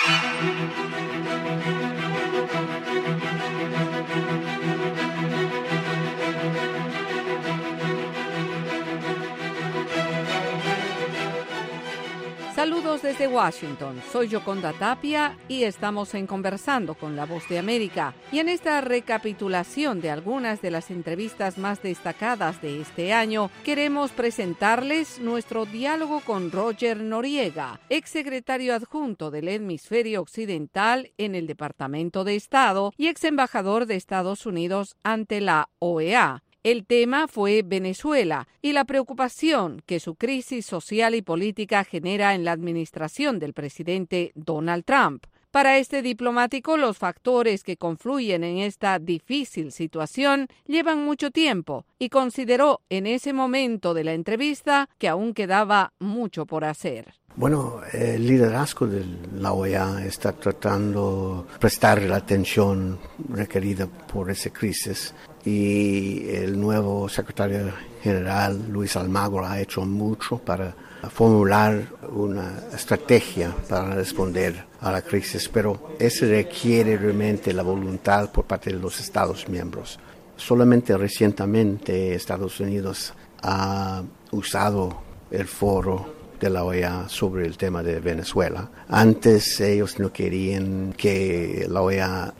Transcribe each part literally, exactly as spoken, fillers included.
Saludos desde Washington, soy Yoconda Tapia y estamos en Conversando con la Voz de América. Y en esta recapitulación de algunas de las entrevistas más destacadas de este año, queremos presentarles nuestro diálogo con Roger Noriega, exsecretario adjunto del Hemisferio Occidental en el Departamento de Estado y exembajador de Estados Unidos ante la O E A. El tema fue Venezuela y la preocupación que su crisis social y política genera en la administración del presidente Donald Trump. Para este diplomático, los factores que confluyen en esta difícil situación llevan mucho tiempo y consideró en ese momento de la entrevista que aún quedaba mucho por hacer. Bueno, el liderazgo de la O E A está tratando de prestar la atención requerida por esa crisis y el nuevo secretario general, Luis Almagro, ha hecho mucho para formular una estrategia para responder a la crisis, pero eso requiere realmente la voluntad por parte de los Estados miembros. Solamente recientemente Estados Unidos ha usado el foro de la O E A sobre el tema de Venezuela. Antes ellos no querían que la O E A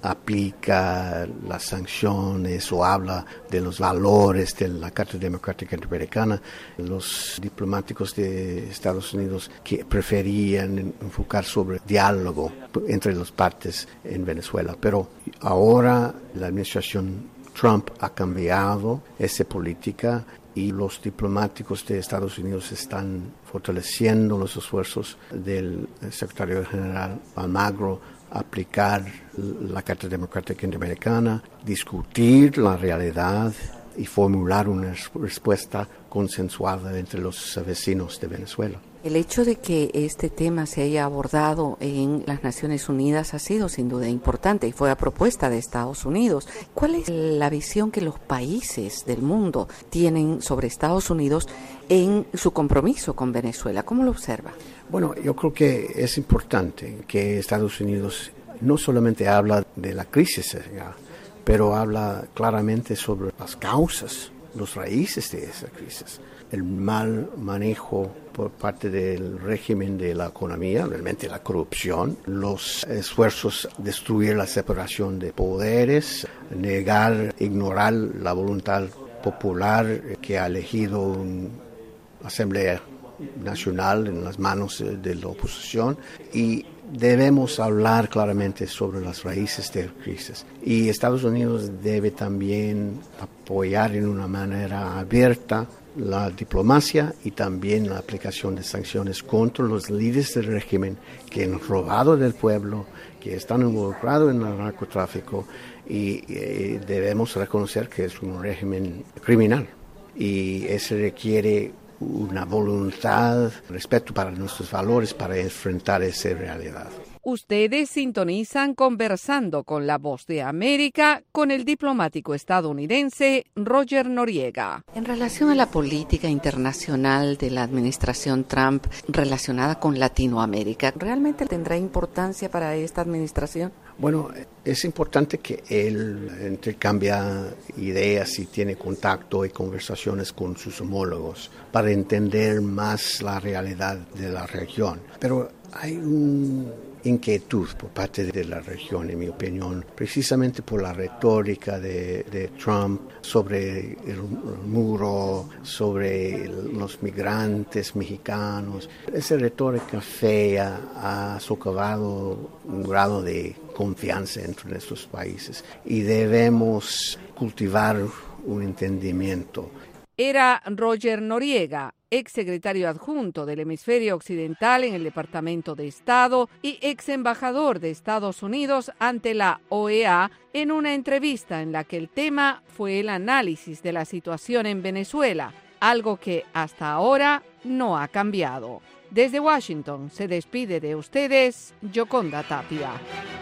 aplica las sanciones o habla de los valores de la Carta Democrática Interamericana. Los diplomáticos de Estados Unidos que preferían enfocar sobre diálogo entre las partes en Venezuela. Pero ahora la administración Trump ha cambiado esa política y los diplomáticos de Estados Unidos están fortaleciendo los esfuerzos del secretario general Almagro a aplicar la Carta Democrática Interamericana, discutir la realidad y formular una respuesta consensuada entre los vecinos de Venezuela. El hecho de que este tema se haya abordado en las Naciones Unidas ha sido sin duda importante y fue a propuesta de Estados Unidos. ¿Cuál es la visión que los países del mundo tienen sobre Estados Unidos en su compromiso con Venezuela? ¿Cómo lo observa? Bueno, yo creo que es importante que Estados Unidos no solamente habla de la crisis, pero habla claramente sobre las causas, los raíces de esa crisis. El mal manejo por parte del régimen de la economía, realmente la corrupción, los esfuerzos de destruir la separación de poderes, negar, ignorar la voluntad popular que ha elegido una Asamblea Nacional en las manos de la oposición y debemos hablar claramente sobre las raíces de la crisis. Y Estados Unidos debe también apoyar en una manera abierta la diplomacia y también la aplicación de sanciones contra los líderes del régimen que han robado del pueblo, que están involucrados en el narcotráfico y eh, debemos reconocer que es un régimen criminal y eso requiere una voluntad, respeto para nuestros valores para enfrentar esa realidad. Ustedes sintonizan Conversando con la Voz de América con el diplomático estadounidense Roger Noriega. En relación a la política internacional de la administración Trump relacionada con Latinoamérica, ¿realmente tendrá importancia para esta administración? Bueno, es importante que él intercambie ideas y tiene contacto y conversaciones con sus homólogos para entender más la realidad de la región. Pero hay una inquietud por parte de la región, en mi opinión, precisamente por la retórica de, de Trump sobre el muro, sobre los migrantes mexicanos. Esa retórica fea ha socavado un grado de confianza entre estos países y debemos cultivar un entendimiento. Era Roger Noriega, exsecretario adjunto del Hemisferio Occidental en el Departamento de Estado y ex embajador de Estados Unidos ante la O E A, en una entrevista en la que el tema fue el análisis de la situación en Venezuela, algo que hasta ahora no ha cambiado. Desde Washington se despide de ustedes Yoconda Tapia.